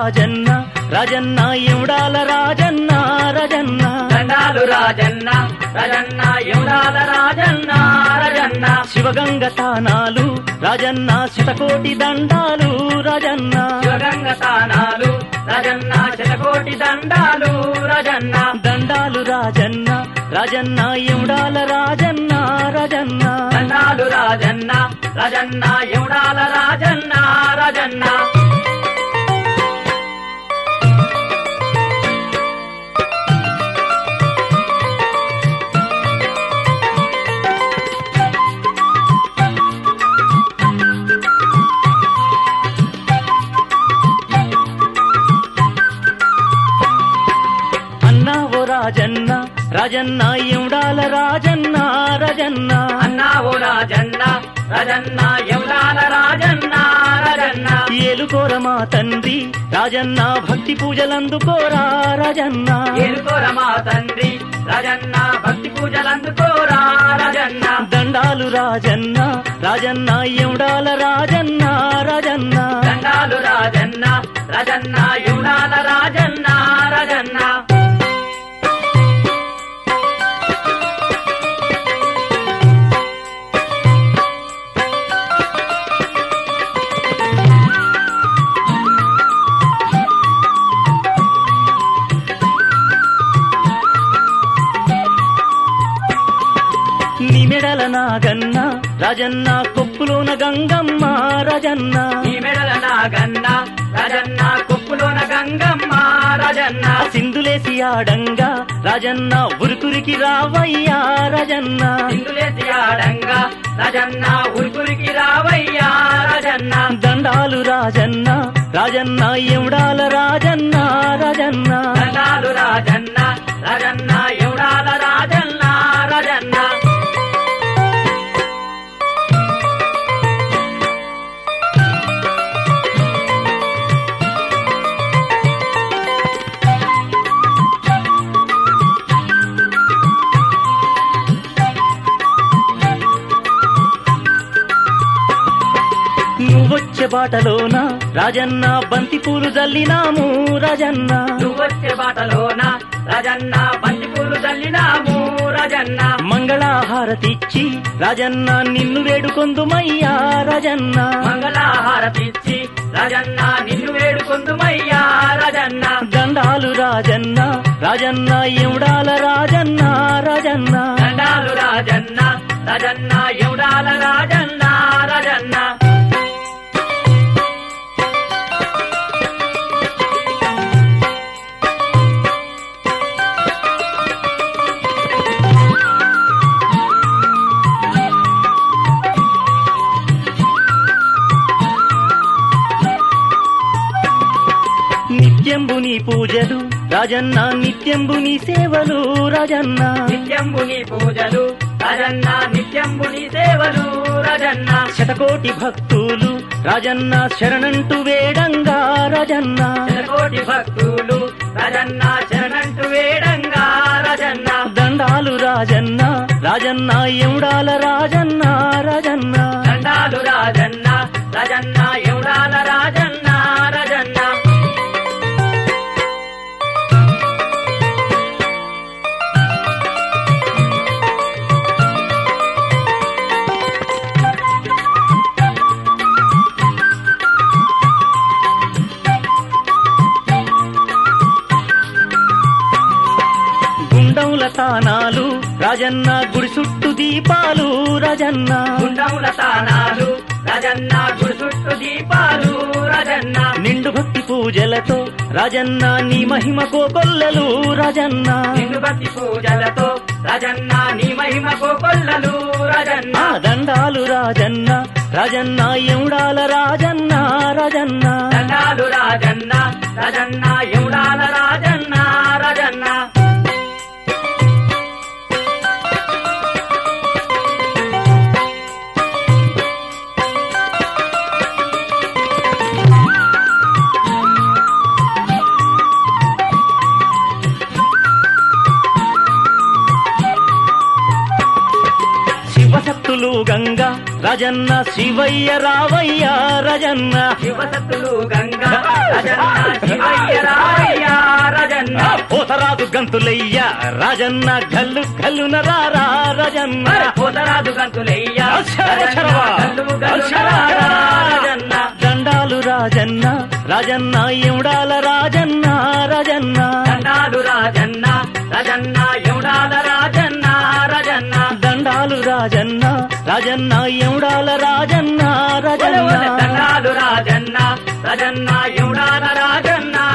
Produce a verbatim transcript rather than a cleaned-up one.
రాజన్న రాజన్న ఎముడాల రాజన్న రాజన్న దండాలు రాజన్న రాజన్న ఎముడాల రాజన్న రాజన్న శివగంగ తానాలు రాజన్న శతకోటి దండాలు రాజన్న శివగంగ తానాలు రాజన్న శతకోటి దండాలు రాజన్న దండాలు రాజన్న రాజన్న ఎముడాల రాజన్న రాజన్న దండాలు రాజన్న రాజన్న ఎముడాల రాజన్న రాజన్న అన్నావో రాజన్న రాజన్న ఎముడాల రాజన్న రాజన్న అన్నావో రాజన్న రాజన్న ఎముడాల రాజన్న రాజన్న ఏలుకోర మా తండ్రి రాజన్న భక్తి పూజలందుకోరా రాజన్న ఏలుకోర మా తండ్రి రాజన్న భక్తి పూజలందుకోరా రాజన్న దండాలు రాజన్న రాజన్న ఎముడాల రాజన్న రాజన్న దండాలు రాజన్న రాజన్న ఎముడాల రాజన్న రాజన్న నిమెడల నాగన్న రాజన్న కొప్పులోన గంగమ్మ రాజన్న ఈ మెడల నాగన్న రాజన్న కొప్పులోన గంగమ్మ రాజన్న సింధులేసి ఆడంగా రాజన్న ఉరుకురికి రావయ్యా రాజన్న సింధులేసి ఆడంగా రాజన్న ఉరుకురికి రావయ్యా రాజన్న దండాలు రాజన్న రాజన్న ఎముడాల రాజన్న రాజన్న దండాలు రాజన్న రాజన్న ఎముడాల రాజన్న రాజన్న నువ్వొచ్చే బాటలోన రాజన్న బంతి పూలు జల్లినాము రాజన్న నువ్వొచ్చే బాటలోన రాజన్న బంతి పూలు చల్లినాము రాజన్న మంగళహారతిచ్చి రాజన్న నిన్ను వేడుకొందుమయ్యా రాజన్న మంగళహారతిచ్చి రాజన్న నిన్ను వేడుకొందుమయ్యా రాజన్న దండాలు రాజన్న రాజన్న ఎముడాల రాజన్న రాజన్న దండాలు రాజన్న రాజన్న ఎముడాల రాజన్న రాజన్న నిత్యంబు నీ పూజలు రాజన్న నిత్యంబు నీ సేవలు రాజన్న నిత్యంబు నీ పూజలు రాజన్న నిత్యంబు నీ సేవలు రాజన్న శతకోటి భక్తులు రాజన్న శరణంటూ వేడంగా రాజన్న శతకోటి భక్తులు రాజన్న శరణంటూ వేడంగా రాజన్న దండాలు రాజన్న రాజన్న ఎముడాల రాజన్న రాజన్న దండాలు రాజన్న రాజన్న ఎముడాల రాజన్న రాజన్న గుండముల తానాలు రాజన్న గుడి చుట్టూ దీపాలు రాజన్న గుండముల తానాలు రాజన్న గుడి చుట్టూ దీపాలు రాజన్న నిండు భక్తి పూజలతో రాజన్న నీ మహిమ కోకొల్లలు రాజన్న నిన్ను భక్తి పూజలతో రాజన్న నీ మహిమ కోకొల్లలు రాజన్న ఆ దండాలు రాజన్న రాజన్న ఎముడాల రాజన్న రాజన్న దండాలు రాజన్న రాజన్న ఎముడాల రాజన్న రాజన్న శివసత్తులు గంగా రాజన్న శివయ్య రావయ్య రాజన్న శివసత్తులు గంగా రాజన్న శివయ్య రావయ్య రాజన్న పోతరాదు గంతులయ్య రాజన్న గల్లు గల్లున రారా రాజన్న పోతరాదు గంతులయ్య అక్షర అక్షరవా. గల్లు గల్లున రారా రాజన్న దండాలు రాజన్న రాజన్న ఎముడాల రాజన్న రాజన్న దండాలు రాజన్న రాజన్న ఎముడాల రాజన్న రాజన్న దండాలు రాజన్న రాజన్న ఎముడాల రాజన్న రాజన్న దండాలు రాజన్న రాజన్న ఎముడాల రాజన్న